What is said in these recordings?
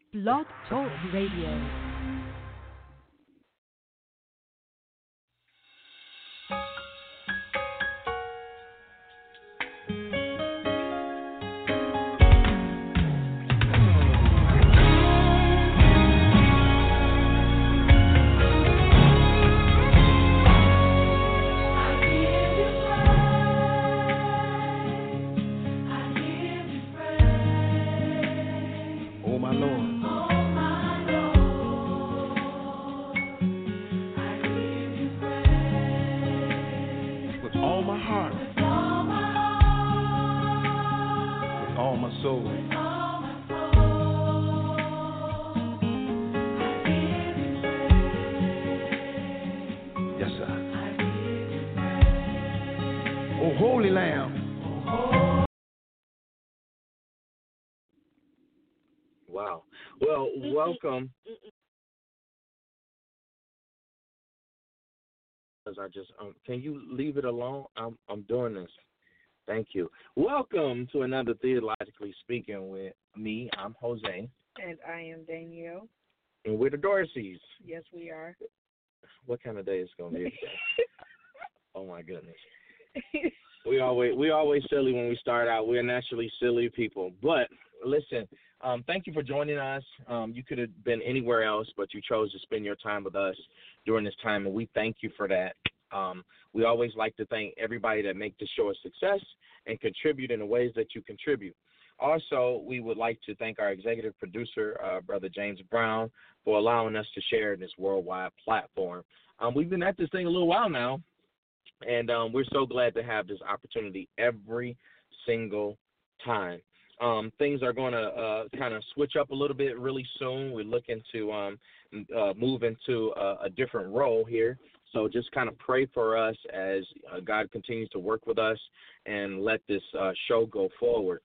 Blog Talk Radio. Wow. Well, welcome. Can you leave it alone? I'm doing this. Thank you. Welcome to another Theologically Speaking with me. I'm Jose. And I am Danielle. And we're the Dorseys. Yes, we are. What kind of day is going to be today? Oh my goodness. We always silly when we start out. We're naturally silly people. But listen, thank you for joining us. You could have been anywhere else, but you chose to spend your time with us during this time, and we thank you for that. We always like to thank everybody that make the show a success and contribute in the ways that you contribute. Also, we would like to thank our executive producer, Brother James Brown, for allowing us to share this worldwide platform. We've been at this thing a little while now, and we're so glad to have this opportunity every single time. Things are going to kind of switch up a little bit really soon. We're looking to move into a different role here. So just kind of pray for us as God continues to work with us and let this show go forward.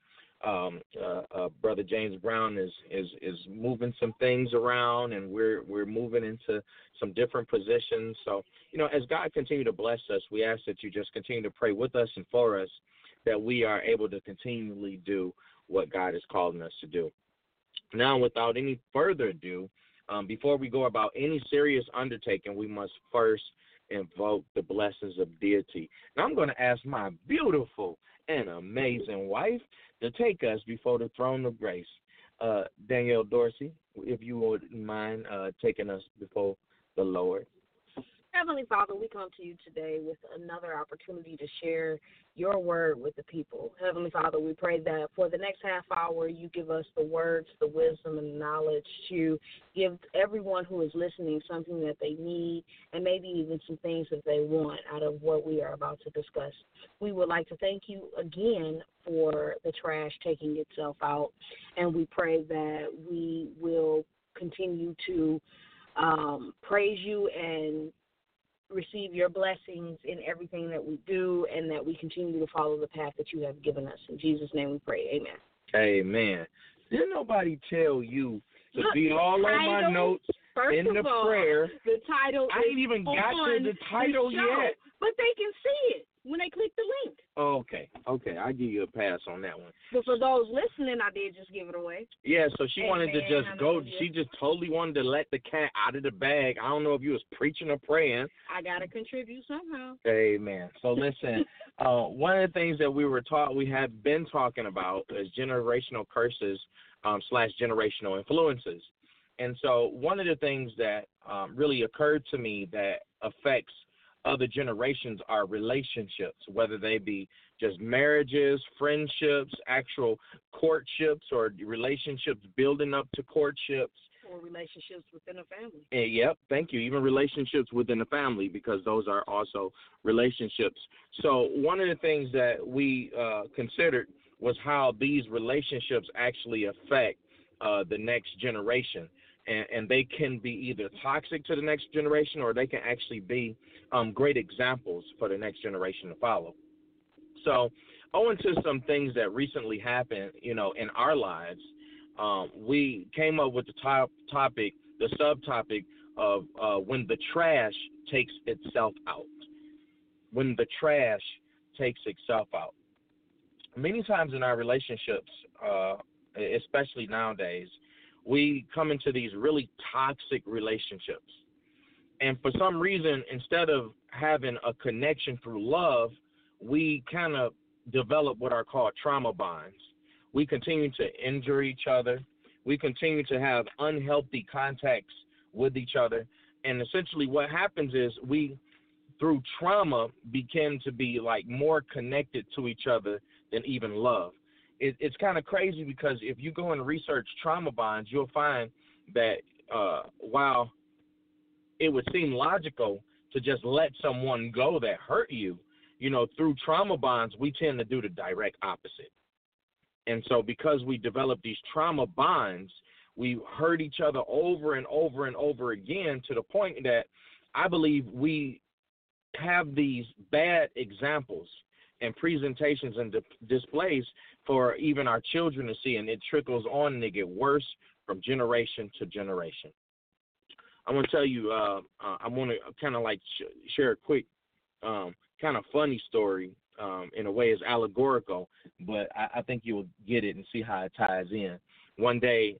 Brother James Brown is moving some things around, and we're moving into some different positions. So, as God continues to bless us, we ask that you just continue to pray with us and for us, that we are able to continually do what God is calling us to do. Now, without any further ado, before we go about any serious undertaking, we must first invoke the blessings of deity. Now, I'm going to ask my beautiful and amazing wife to take us before the throne of grace. Danielle Dorsey, if you wouldn't mind taking us before the Lord. Heavenly Father, we come to you today with another opportunity to share your word with the people. Heavenly Father, we pray that for the next half hour, you give us the words, the wisdom, and the knowledge to give everyone who is listening something that they need and maybe even some things that they want out of what we are about to discuss. We would like to thank you again for the trash taking itself out, and we pray that we will continue to praise you and receive your blessings in everything that we do, and that we continue to follow the path that you have given us. In Jesus' name we pray. Amen. Amen. Didn't nobody tell you to be all on my notes in the prayer? The title I ain't even got to the title yet. But they can see it when they click the link. Okay. I'll give you a pass on that one. But for those listening, I did just give it away. Yeah, so she wanted to just go. She just totally wanted to let the cat out of the bag. I don't know if you was preaching or praying. I got to contribute somehow. Amen. So listen, one of the things that we have been talking about is generational curses / generational influences. And so one of the things that really occurred to me that affects other generations are relationships, whether they be just marriages, friendships, actual courtships, or relationships building up to courtships. Or relationships within a family. Yep, thank you. Even relationships within a family, because those are also relationships. So one of the things that we considered was how these relationships actually affect the next generation. And they can be either toxic to the next generation, or they can actually be great examples for the next generation to follow. So owing to some things that recently happened, in our lives, we came up with the subtopic of when the trash takes itself out. When the trash takes itself out. Many times in our relationships, especially nowadays, we come into these really toxic relationships. And for some reason, instead of having a connection through love, we kind of develop what are called trauma bonds. We continue to injure each other. We continue to have unhealthy contacts with each other. And essentially what happens is we, through trauma, begin to be like more connected to each other than even love. It's kind of crazy because if you go and research trauma bonds, you'll find that while it would seem logical to just let someone go that hurt you, through trauma bonds, we tend to do the direct opposite. And so because we develop these trauma bonds, we hurt each other over and over and over again to the point that I believe we have these bad examples and presentations and displays for even our children to see, and it trickles on and it gets worse from generation to generation. I want to tell you, I want to kind of like share a quick kind of funny story. In a way, it's allegorical, but I think you'll get it and see how it ties in. One day,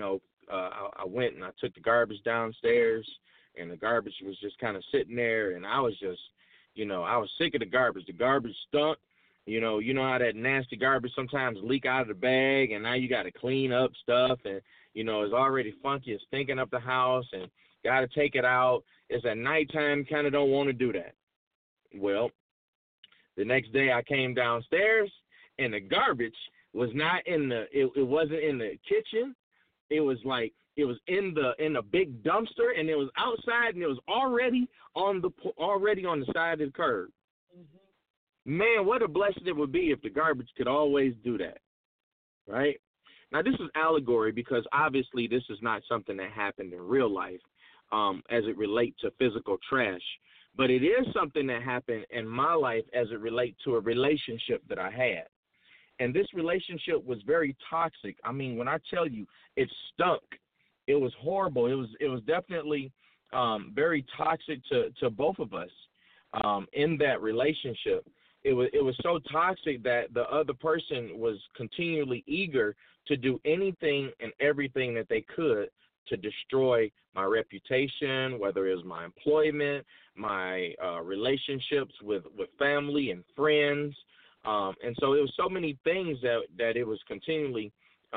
I went and I took the garbage downstairs, and the garbage was just kind of sitting there, and I was just, I was sick of the garbage. The garbage stunk. You know how that nasty garbage sometimes leak out of the bag, and now you got to clean up stuff, and, it's already funky. It's stinking up the house, and got to take it out. It's at nighttime, kind of don't want to do that. Well, the next day I came downstairs, and the garbage was not in it wasn't in the kitchen. It was like it was in the big dumpster, and it was outside, and it was already on the side of the curb. Mm-hmm. Man, what a blessing it would be if the garbage could always do that, right? Now, this is allegory because obviously this is not something that happened in real life as it relates to physical trash. But it is something that happened in my life as it relates to a relationship that I had. And this relationship was very toxic. I mean, when I tell you it stunk, it was horrible. It was definitely very toxic to both of us in that relationship. It was so toxic that the other person was continually eager to do anything and everything that they could to destroy my reputation, whether it was my employment, my relationships with family and friends. And so it was so many things that it was continually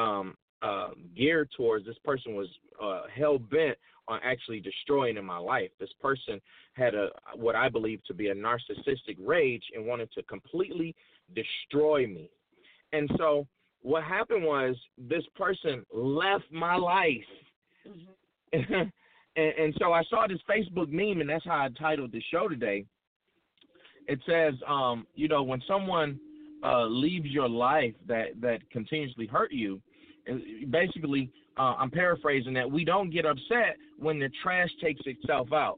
geared towards. This person was hell-bent on actually destroying in my life. This person had what I believe to be a narcissistic rage and wanted to completely destroy me. And so what happened was this person left my life. Mm-hmm. And so I saw this Facebook meme, and that's how I titled the show today. It says, when someone leaves your life that continuously hurt you, basically, I'm paraphrasing that, we don't get upset when the trash takes itself out.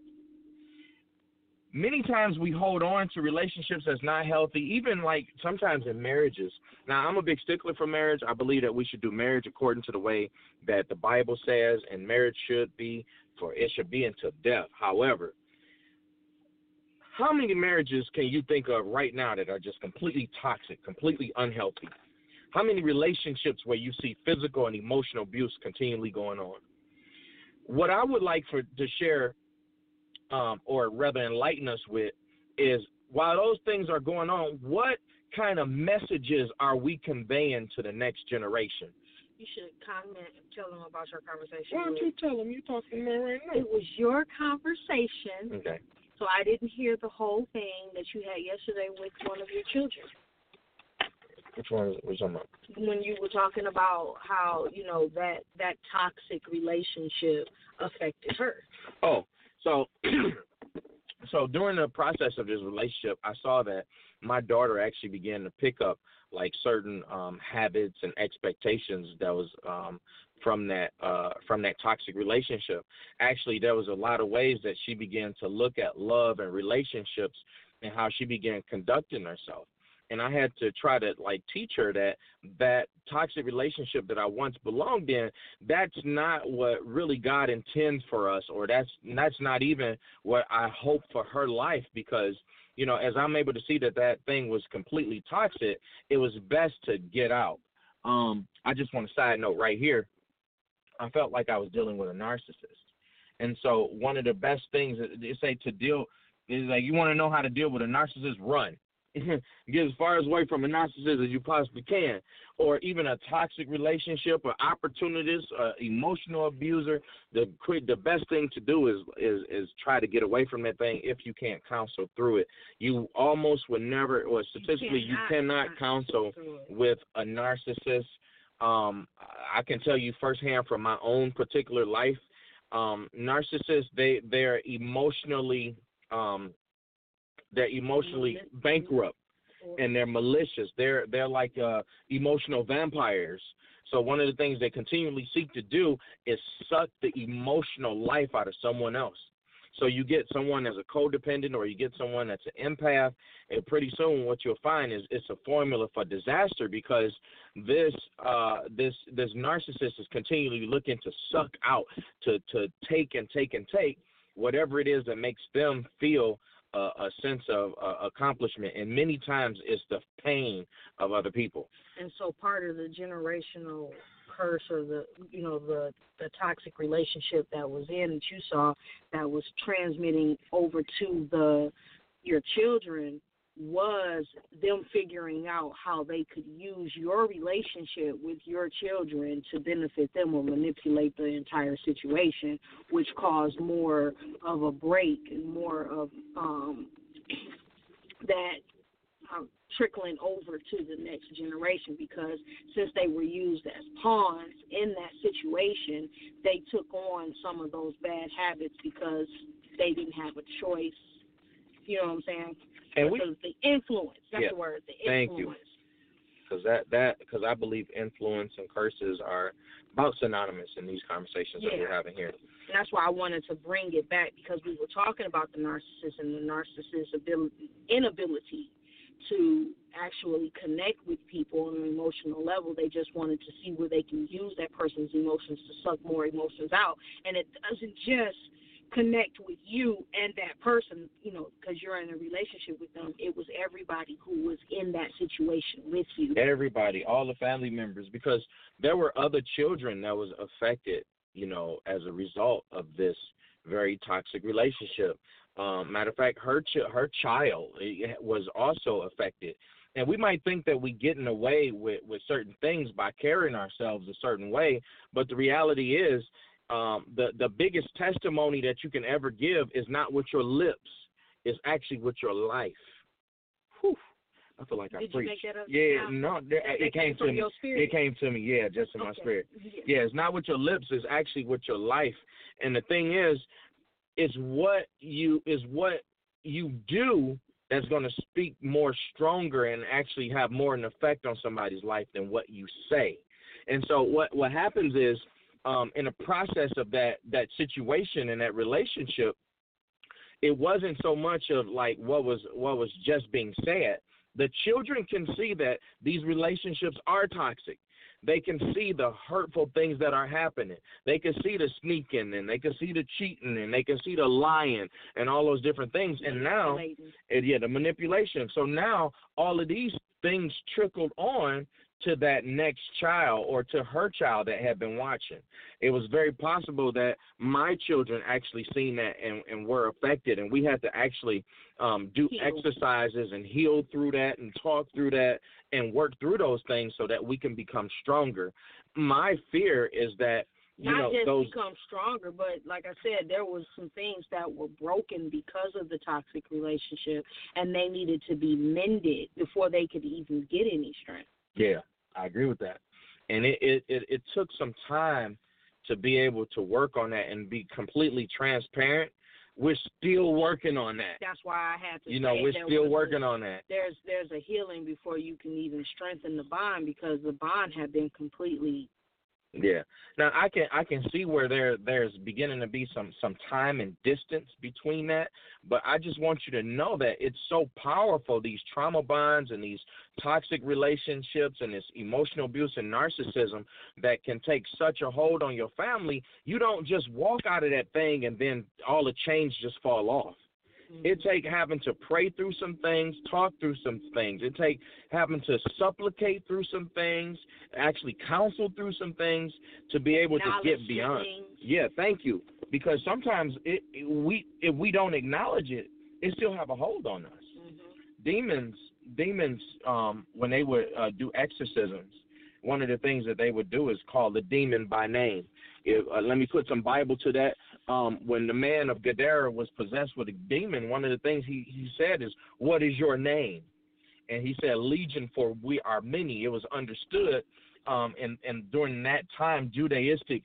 Many times we hold on to relationships that's not healthy, even like sometimes in marriages. Now, I'm a big stickler for marriage. I believe that we should do marriage according to the way that the Bible says, and marriage should be, for it should be until death. However, how many marriages can you think of right now that are just completely toxic, completely unhealthy? How many relationships where you see physical and emotional abuse continually going on? What I would like to share, or rather enlighten us with, is while those things are going on, what kind of messages are we conveying to the next generation? You should comment and tell them about your conversation. Why don't you tell them? You're talking to me right now. It was your conversation. Okay. So I didn't hear the whole thing that you had yesterday with one of your children. Which one was you talking about? When you were talking about how, that toxic relationship affected her. Oh, so during the process of this relationship, I saw that my daughter actually began to pick up like certain habits and expectations that was from that toxic relationship. Actually, there was a lot of ways that she began to look at love and relationships and how she began conducting herself. And I had to try to teach her that toxic relationship that I once belonged in, that's not what really God intends for us, or that's not even what I hope for her life, because, as I'm able to see that thing was completely toxic, it was best to get out. I just want to side note right here. I felt like I was dealing with a narcissist. And so one of the best things they say to deal is like, you want to know how to deal with a narcissist, run. Get as far away from a narcissist as you possibly can, or even a toxic relationship, or opportunist, emotional abuser. The best thing to do is try to get away from that thing if you can't counsel through it. You almost would never, or statistically, you cannot counsel with a narcissist. I can tell you firsthand from my own particular life, narcissists, they're emotionally bankrupt, and they're malicious. They're like emotional vampires. So one of the things they continually seek to do is suck the emotional life out of someone else. So you get someone that's a codependent, or you get someone that's an empath, and pretty soon what you'll find is it's a formula for disaster, because this narcissist is continually looking to suck out, to take and take and take whatever it is that makes them feel a sense of accomplishment, and many times it's the pain of other people. And so part of the generational curse, or the toxic relationship that was in, that you saw, that was transmitting over to your children, was them figuring out how they could use your relationship with your children to benefit them or manipulate the entire situation, which caused more of a break and more of that trickling over to the next generation, because since they were used as pawns in that situation, they took on some of those bad habits because they didn't have a choice. You know what I'm saying? And the influence, that's the word, the influence. Thank you. Because I believe influence and curses are about synonymous in these conversations that we're having here. And that's why I wanted to bring it back, because we were talking about the narcissist and the narcissist's inability to actually connect with people on an emotional level. They just wanted to see where they can use that person's emotions to suck more emotions out. And it doesn't just connect with you and that person, because you're in a relationship with them. It was everybody who was in that situation with you. Everybody, all the family members, because there were other children that was affected, as a result of this very toxic relationship. Matter of fact, her child was also affected. And we might think that we're getting away with certain things by carrying ourselves a certain way, but the reality is, the biggest testimony that you can ever give is not with your lips. It's actually with your life. Whew. I feel like I preached. Did you make that up? Yeah, no, it came to me. It came to me, just in my spirit. Yeah, it's not with your lips. It's actually with your life. And the thing is what you do that's going to speak more stronger and actually have more an effect on somebody's life than what you say. And so what happens is, in the process of that situation and that relationship, it wasn't so much of like what was just being said. The children can see that these relationships are toxic. They can see the hurtful things that are happening. They can see the sneaking, and they can see the cheating, and they can see the lying, and all those different things. And now, the manipulation. So now all of these things trickled on to that next child, or to her child that had been watching. It was very possible that my children actually seen that and were affected, and we had to actually do exercises and heal through that and talk through that and work through those things so that we can become stronger. My fear is that not just become stronger, but like I said, there was some things that were broken because of the toxic relationship, and they needed to be mended before they could even get any strength. Yeah, I agree with that. And it took some time to be able to work on that and be completely transparent. We're still working on that. That's why I had to say we're still working on that. There's a healing before you can even strengthen the bond, because the bond had been completely. Yeah. Now I can see where there's beginning to be some time and distance between that, but I just want you to know that it's so powerful, these trauma bonds and these toxic relationships and this emotional abuse and narcissism that can take such a hold on your family. You don't just walk out of that thing and then all the chains just fall off. It take having to pray through some things, talk through some things. It take having to supplicate through some things, actually counsel through some things to be able to get beyond. Yeah, thank you. Because sometimes if we don't acknowledge it, it still have a hold on us. Demons, when they would do exorcisms, one of the things that they would do is call the demon by name. Let me put some Bible to that. When the man of Gadara was possessed with a demon, one of the things he said is, "What is your name?" And he said, "Legion, for we are many." It was understood, and during that time, Judaistic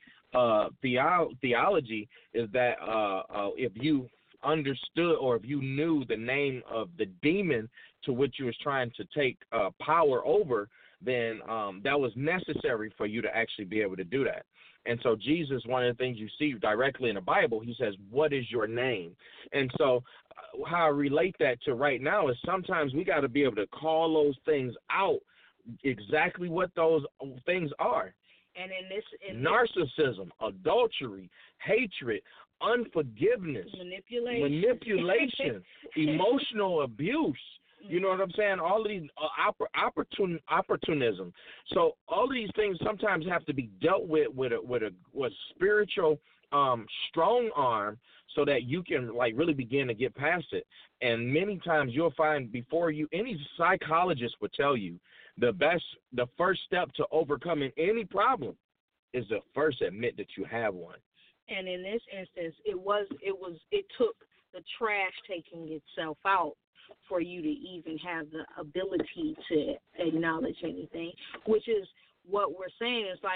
theology is that if you understood or if you knew the name of the demon to which you was trying to take power over, then that was necessary for you to actually be able to do that. And so Jesus, one of the things you see directly in the Bible, he says, "What is your name?" And so how I relate that to right now is sometimes we got to be able to call those things out, exactly what those things are. And narcissism, adultery, hatred, unforgiveness, manipulation, emotional abuse. You know what I'm saying? All of these opportunism. So all of these things sometimes have to be dealt with a spiritual strong arm, so that you can really begin to get past it. And many times you'll find any psychologist would tell you the first step to overcoming any problem is to first admit that you have one. And in this instance, it took the trash taking itself out for you to even have the ability to acknowledge anything, which is what we're saying is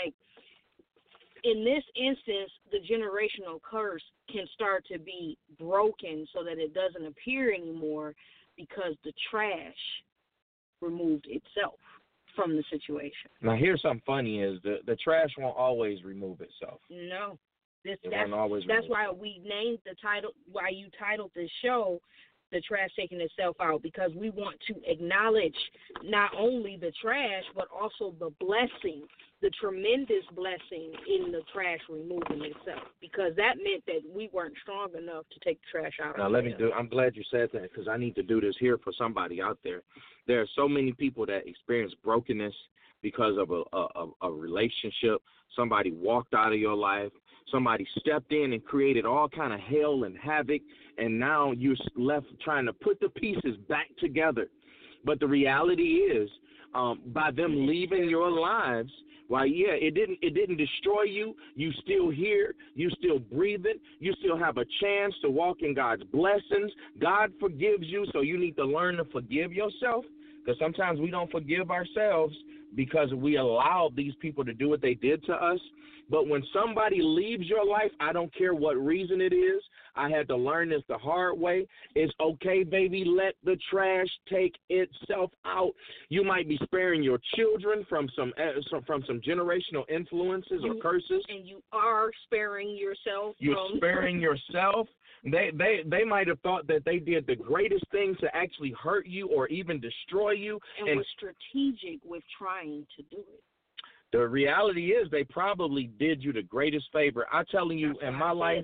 in this instance, the generational curse can start to be broken so that it doesn't appear anymore because the trash removed itself from the situation. Now, here's something funny is the trash won't always remove itself. No. That's why we named the title, why you titled this show, The Trash Taking Itself Out, because we want to acknowledge not only the trash, but also the blessing, the tremendous blessing in the trash removing itself, because that meant that we weren't strong enough to take the trash out. Now, I'm glad you said that, because I need to do this here for somebody out there. There are so many people that experience brokenness because of a relationship. Somebody walked out of your life. Somebody stepped in and created all kind of hell and havoc, and now you're left trying to put the pieces back together. But the reality is, by them leaving your lives, it didn't destroy you. You still here. You still breathing. You still have a chance to walk in God's blessings. God forgives you, so you need to learn to forgive yourself, because sometimes we don't forgive ourselves because we allowed these people to do what they did to us. But when somebody leaves your life, I don't care what reason it is, I had to learn this the hard way. It's okay, baby, let the trash take itself out. You might be sparing your children from some generational influences or curses. And you are sparing yourself. You're sparing yourself. They might have thought that they did the greatest thing to actually hurt you or even destroy you. And were strategic with trying to do it. The reality is they probably did you the greatest favor. I'm telling you, in my life,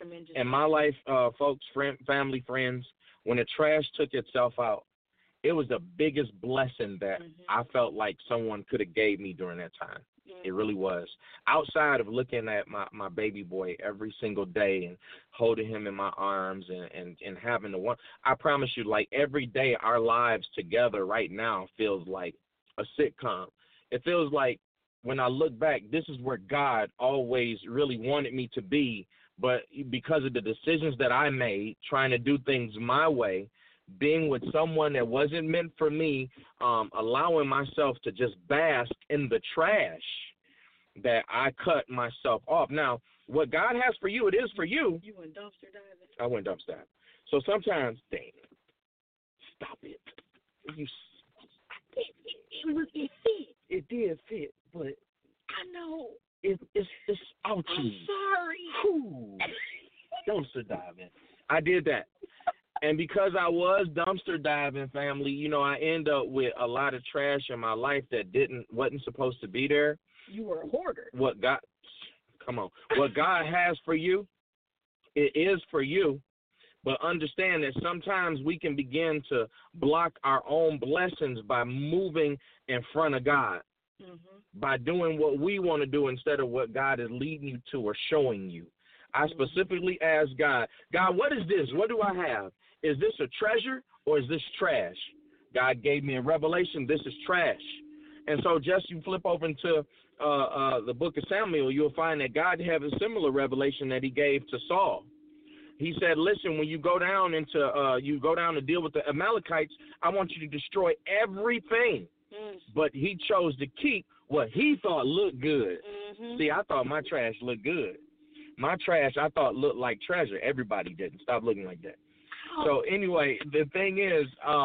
folks, family, friends, when the trash took itself out, it was the biggest blessing that I felt like someone could have gave me during that time. It really was. Outside of looking at my baby boy every single day and holding him in my arms and having the one, I promise you, every day our lives together right now feels like a sitcom. It feels like, when I look back, this is where God always really wanted me to be, but because of the decisions that I made, trying to do things my way, being with someone that wasn't meant for me, allowing myself to just bask in the trash, that I cut myself off. Now, what God has for you, it is for you. You went dumpster diving? I went dumpster diving. So sometimes, dang, stop it. It did fit, but I know it's ouchy. I'm sorry. Dumpster diving. I did that, and because I was dumpster diving, family, I end up with a lot of trash in my life that wasn't supposed to be there. You were a hoarder. What God has for you, it is for you. But understand that sometimes we can begin to block our own blessings by moving in front of God, by doing what we want to do instead of what God is leading you to or showing you. I specifically asked God, what is this? What do I have? Is this a treasure or is this trash? God gave me a revelation. This is trash. And so just you flip over into the book of Samuel, you'll find that God had a similar revelation that he gave to Saul. He said, listen, when you go down to deal with the Amalekites, I want you to destroy everything. But he chose to keep what he thought looked good. See, I thought my trash looked good. My trash, I thought, looked like treasure. Everybody didn't. Stop looking like that. So anyway, the thing is,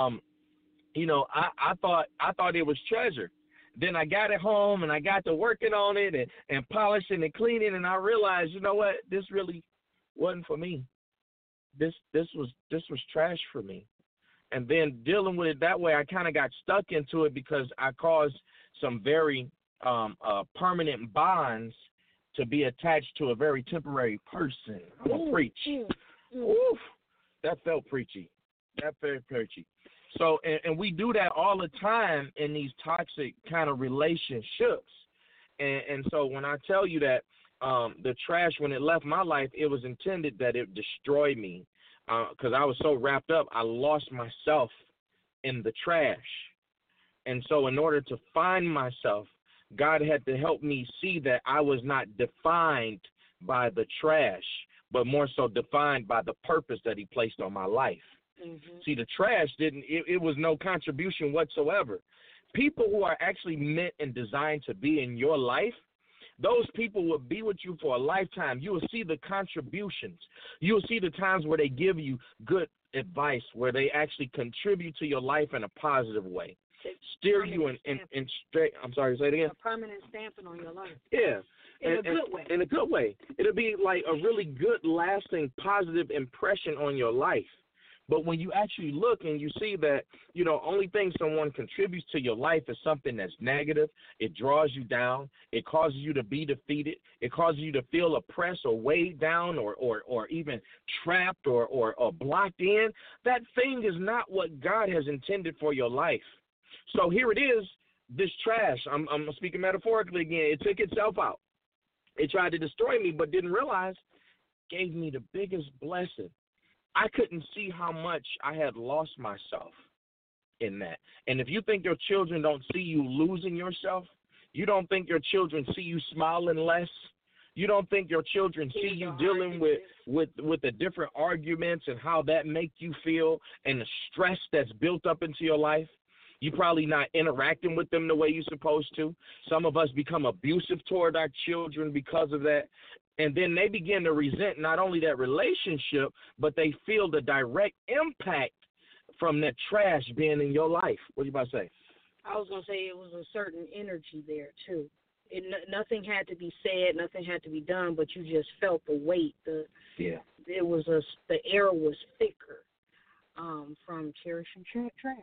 I thought it was treasure. Then I got it home and I got to working on it and polishing and cleaning, and I realized, you know what, this really wasn't for me. This was trash for me. And then dealing with it that way, I kind of got stuck into it because I caused some very permanent bonds to be attached to a very temporary person. I'm going to preach. Oof, that felt preachy. That felt preachy. So, and we do that all the time in these toxic kind of relationships. And so when I tell you that the trash, when it left my life, it was intended that it destroy me because I was so wrapped up, I lost myself in the trash. And so in order to find myself, God had to help me see that I was not defined by the trash, but more so defined by the purpose that he placed on my life. See, the trash it was no contribution whatsoever. People who are actually meant and designed to be in your life, those people will be with you for a lifetime. You will see the contributions. You will see the times where they give you good advice, where they actually contribute to your life in a positive way. Steer you in straight. I'm sorry, say it again. A permanent stamping on your life. Yeah. In a good way. In a good way. It'll be like a really good, lasting, positive impression on your life. But when you actually look and you see that, only thing someone contributes to your life is something that's negative, it draws you down, it causes you to be defeated, it causes you to feel oppressed or weighed down or even trapped or blocked in, that thing is not what God has intended for your life. So here it is, this trash, I'm speaking metaphorically again, it took itself out. It tried to destroy me but didn't realize it gave me the biggest blessing. I couldn't see how much I had lost myself in that. And if you think your children don't see you losing yourself, you don't think your children see you smiling less, you don't think your children see you dealing with the different arguments and how that make you feel and the stress that's built up into your life, you're probably not interacting with them the way you're supposed to. Some of us become abusive toward our children because of that. And then they begin to resent not only that relationship, but they feel the direct impact from that trash being in your life. What are you about to say? I was going to say it was a certain energy there, too. Nothing had to be said, nothing had to be done, but you just felt the weight. The air was thicker from cherishing trash.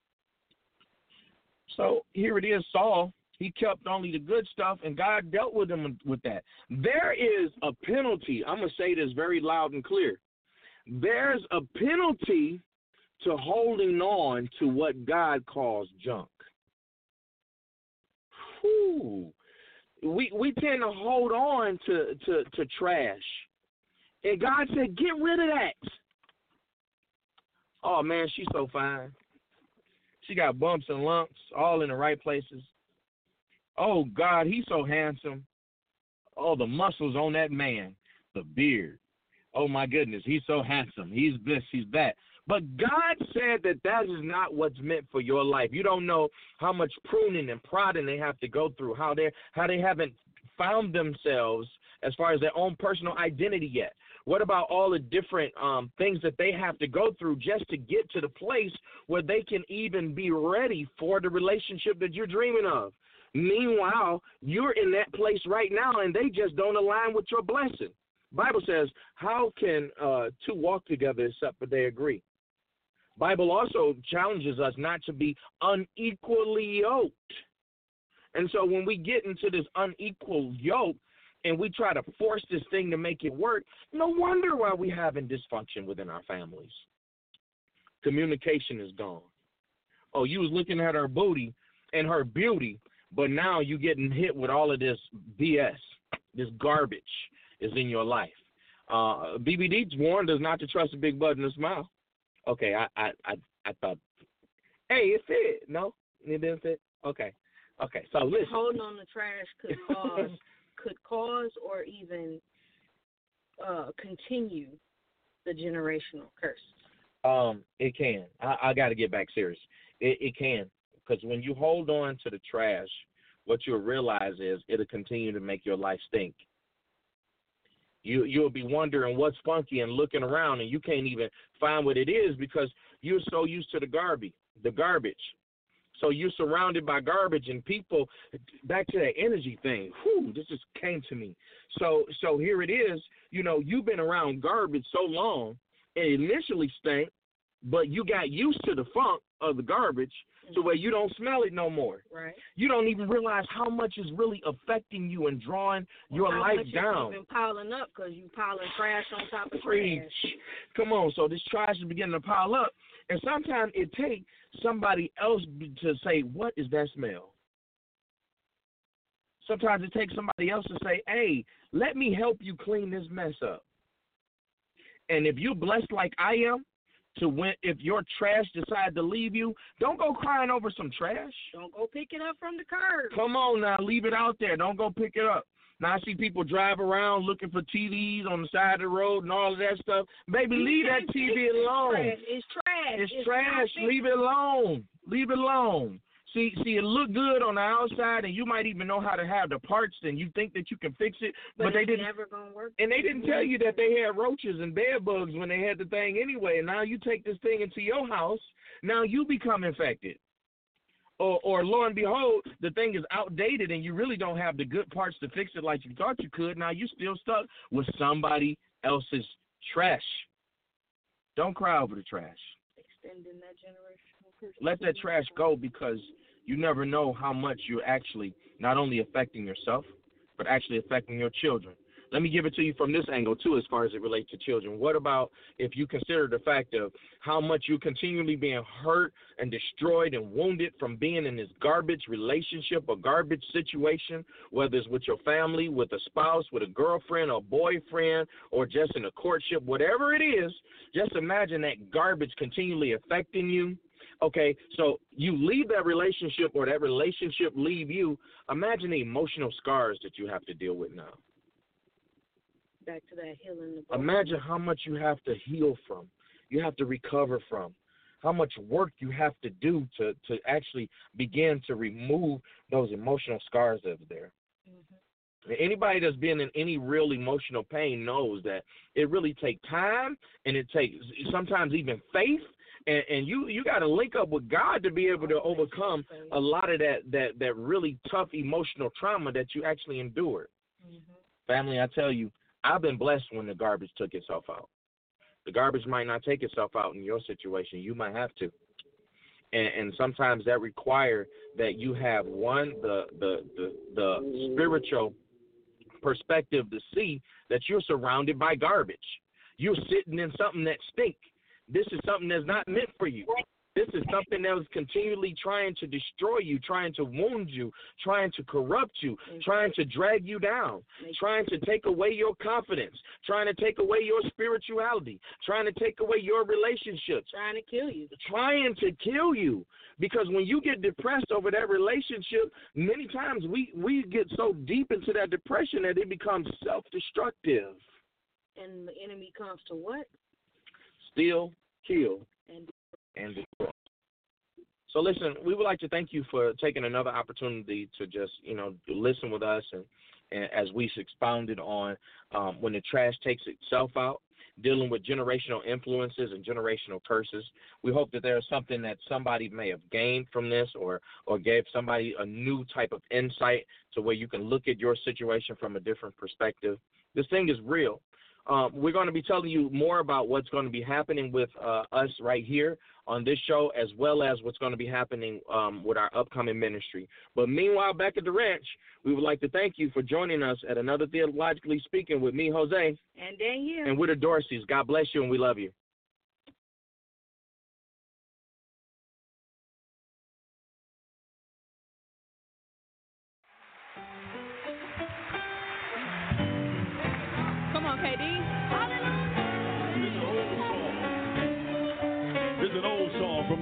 So here it is, Saul. He kept only the good stuff, and God dealt with him with that. There is a penalty. I'm going to say this very loud and clear. There's a penalty to holding on to what God calls junk. Whew. We tend to hold on to trash. And God said, get rid of that. Oh, man, she's so fine. She got bumps and lumps all in the right places. Oh, God, he's so handsome. Oh, the muscles on that man, the beard. Oh, my goodness, he's so handsome. He's this, he's that. But God said that is not what's meant for your life. You don't know how much pruning and prodding they have to go through, how they haven't found themselves as far as their own personal identity yet. What about all the different things that they have to go through just to get to the place where they can even be ready for the relationship that you're dreaming of? Meanwhile, you're in that place right now, and they just don't align with your blessing. Bible says, how can two walk together except for they agree? Bible also challenges us not to be unequally yoked. And so when we get into this unequal yoke, and we try to force this thing to make it work, no wonder why we having dysfunction within our families. Communication is gone. Oh, you was looking at her booty and her beauty, but now you getting hit with all of this BS, this garbage is in your life. BBD warned us not to trust a big butt and a smile. Okay, I thought, hey, it fit. No, it didn't fit. Okay. So listen. Holding on to trash could cause or even continue the generational curse. It can. I got to get back serious. It can, because when you hold on to the trash, what you'll realize is it'll continue to make your life stink. You'll be wondering what's funky and looking around, and you can't even find what it is because you're so used to the garbage. So you're surrounded by garbage, and people, back to that energy thing, this just came to me. So here it is, you've been around garbage so long, it initially stank, but you got used to the funk of the garbage to where you don't smell it no more. Right. You don't even realize how much is really affecting you and drawing your life down. How much been piling up because you piling trash on top of Preach. trash. Come on, so this trash is beginning to pile up, and sometimes it takes somebody else to say, what is that smell? Sometimes it takes somebody else to say, hey, let me help you clean this mess up. And if you're blessed like I am, if your trash decide to leave you, don't go crying over some trash. Don't go pick it up from the curb. Come on now, leave it out there. Don't go pick it up. Now I see people drive around looking for TVs on the side of the road and all of that stuff. Baby, leave that TV alone. It's trash. It's trash. Leave it alone. Leave it alone. See, it look good on the outside, and you might even know how to have the parts, and you think that you can fix it, but they didn't. Never gonna work. And they didn't tell you that they had roaches and bed bugs when they had the thing anyway. And now you take this thing into your house, now you become infected. Or lo and behold, the thing is outdated, and you really don't have the good parts to fix it like you thought you could. Now you're still stuck with somebody else's trash. Don't cry over the trash. Extending that generational curse. Let that trash go, because you never know how much you're actually not only affecting yourself, but actually affecting your children. Let me give it to you from this angle, too, as far as it relates to children. What about if you consider the fact of how much you're continually being hurt and destroyed and wounded from being in this garbage relationship or garbage situation, whether it's with your family, with a spouse, with a girlfriend or boyfriend, or just in a courtship, whatever it is, just imagine that garbage continually affecting you. Okay, so you leave that relationship or that relationship leave you. Imagine the emotional scars that you have to deal with now. Back to that healing. Imagine how much you have to heal from, you have to recover from, how much work you have to do to actually begin to remove those emotional scars that's there. Mm-hmm. Anybody that's been in any real emotional pain knows that it really takes time, and it takes sometimes even faith. And you got to link up with God to be able to overcome a lot of that really tough emotional trauma that you actually endured. Mm-hmm. Family, I tell you, I've been blessed when the garbage took itself out. The garbage might not take itself out in your situation. You might have to. And sometimes that requires that you have, one, the spiritual perspective to see that you're surrounded by garbage. You're sitting in something that stinks. This is something that's not meant for you. This is something that was continually trying to destroy you, trying to wound you, trying to corrupt you, trying to drag you down, trying to take away your confidence, trying to take away your spirituality, trying to take away your relationships. Trying to kill you. Trying to kill you. Because when you get depressed over that relationship, many times we get so deep into that depression that it becomes self-destructive. And the enemy comes to what? Steal, kill, and destroy. So listen, we would like to thank you for taking another opportunity to just, listen with us and as we expounded on when the trash takes itself out, dealing with generational influences and generational curses. We hope that there is something that somebody may have gained from this or gave somebody a new type of insight to where you can look at your situation from a different perspective. This thing is real. we're going to be telling you more about what's going to be happening with us right here on this show, as well as what's going to be happening with our upcoming ministry. But meanwhile, back at the ranch, we would like to thank you for joining us at another Theologically Speaking with me, Jose. And Danielle. And we're the Dorseys. God bless you, and we love you.